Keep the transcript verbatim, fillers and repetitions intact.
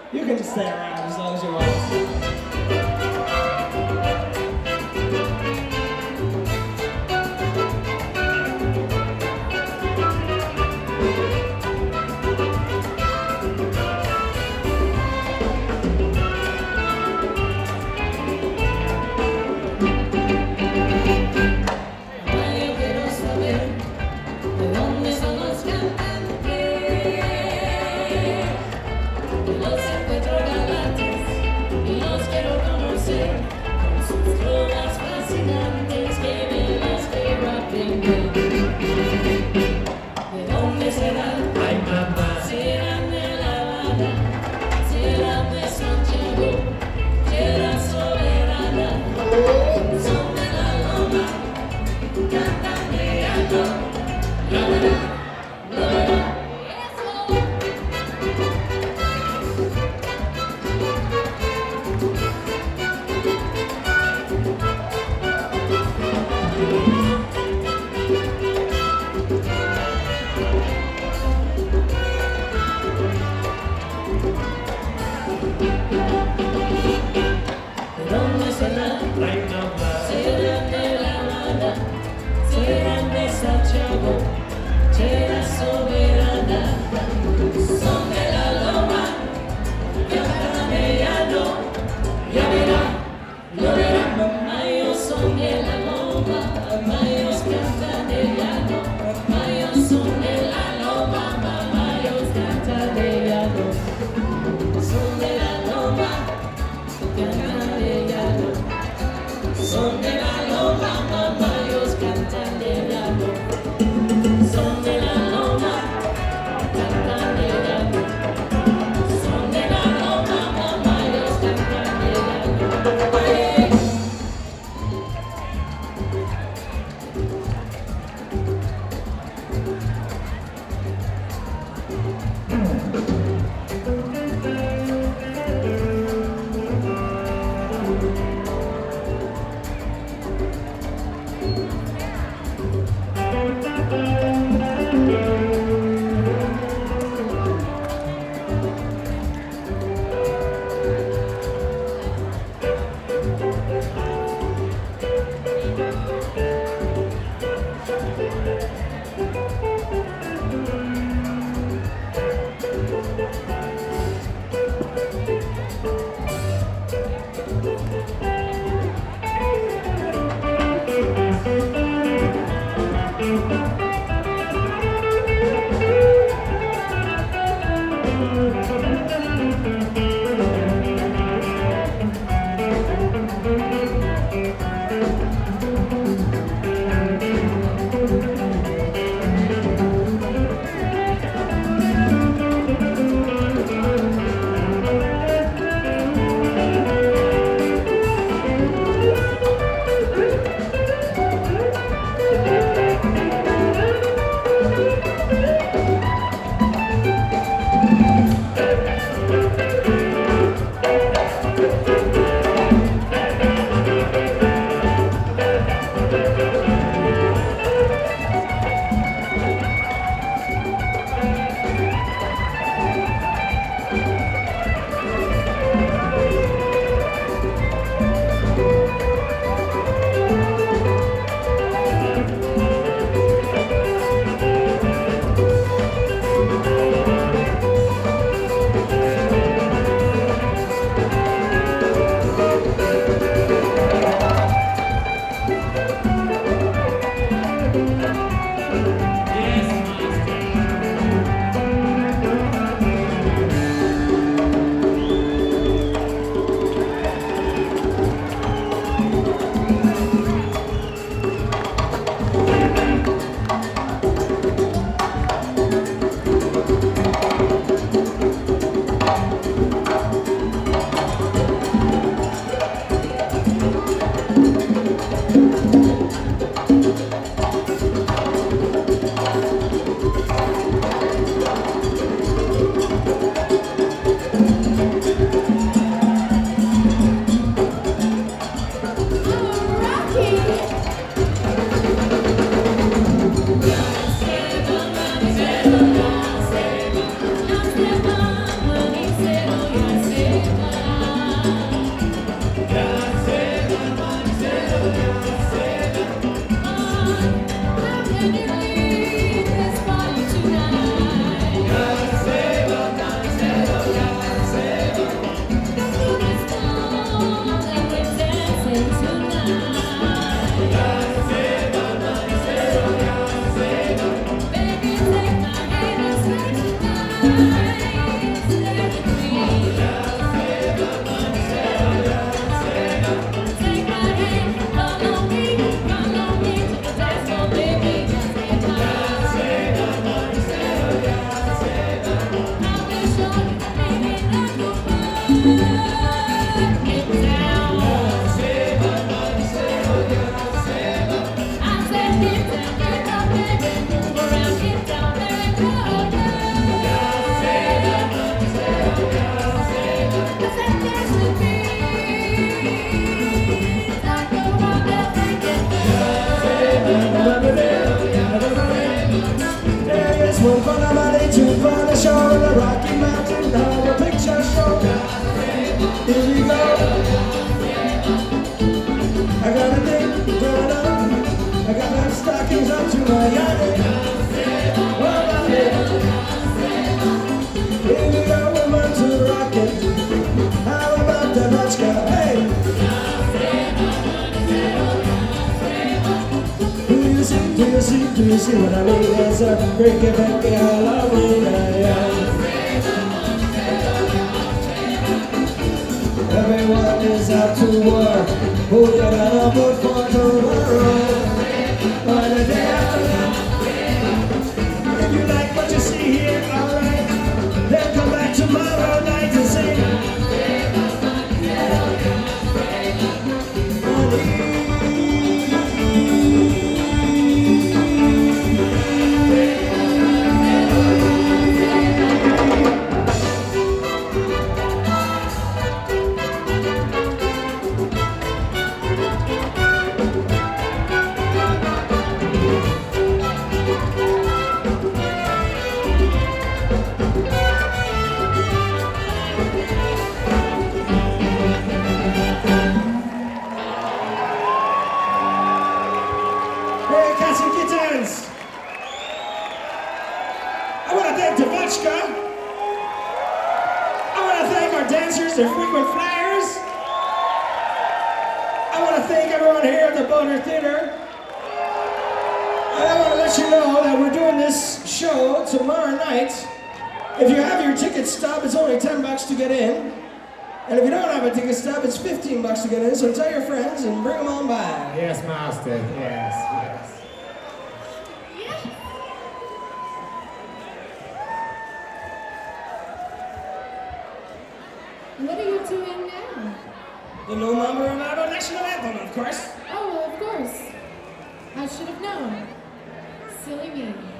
You can just stay around as long as you want. One for the money, two for the show, the Rocky Mountain Horror Picture Show. Here we go. I got a thing going on. I got my stockings up to my yardie. Here we go, we're on to the rocket. How about that vodka? Hey! Do you see, do you see, do you see what I mean? It's a great get back Halloween, yeah. Everyone is out to war. Who you gonna vote for tomorrow? Or the day after that? If you like what you see here, alright, then come back tomorrow night and sing. Hey, cats and kittens! I want to thank Devotchka. I want to thank our dancers, their frequent flyers. I want to thank everyone here at the Boner Theater. And I want to let you know that we're doing this show tomorrow night. If you have your ticket stub, it's only ten bucks to get in. And if you don't have a ticket stub, it's fifteen bucks to get in. So tell your friends and bring them on by. Yes, master. Yes, yes. What are you doing now? The No Mama Ronaldo National Anthem, of course. Oh, well, of course. I should have known. Silly me.